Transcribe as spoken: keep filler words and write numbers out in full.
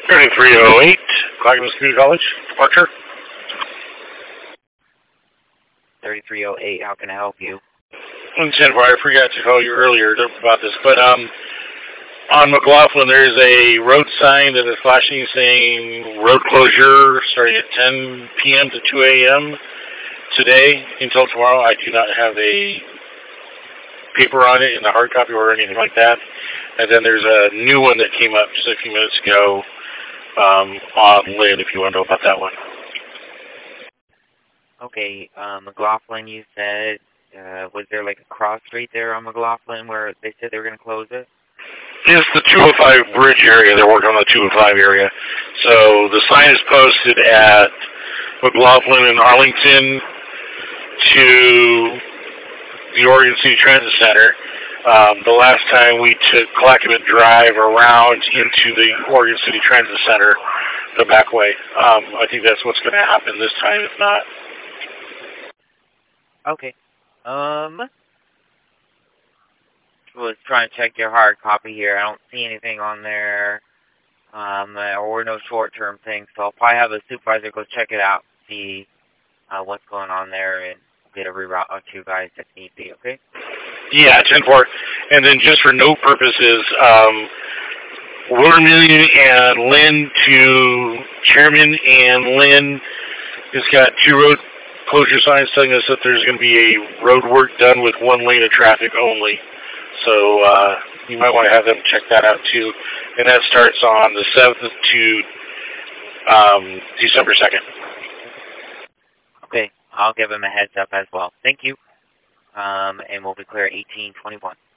thirty-three oh eight, Clackamas Community College, departure. thirty-three oh eight, how can I help you? ten four, I forgot to call you earlier about this, but um, on McLaughlin, there's a road sign that is flashing saying road closure starting at ten p.m. to two a.m. today until tomorrow. I do not have a paper on it in the hard copy or anything like that. And then there's a new one that came up just a few minutes ago um, on Lynn, if you want to know about that one. Okay, uh, McLaughlin, you said, uh, was there like a cross street there on McLaughlin where they said they were going to close it? It's the two oh five bridge area. They're working on the two oh five area. So the sign is posted at McLaughlin and Arlington to the Oregon City Transit Center. Um, the last time we took Clackamas Drive around into the Oregon City Transit Center the back way. Um, I think that's what's going to happen this time, if not. Okay. Um, was trying to check your hard copy here. I don't see anything on there, um, or no short-term things. So I'll probably have a supervisor go check it out, see uh, what's going on there, and get a reroute out to you guys if need be. Okay. Yeah, ten four. And then just for note purposes, um, Wilmermelia and Lynn to Chairman and Lynn has got two road closure signs telling us that there's going to be a road work done with one lane of traffic only. So uh, you might want to have them check that out too. And that starts on the seventh to um, December second. Okay, I'll give them a heads up as well. Thank you. Um, and we'll be clear at eighteen twenty-one.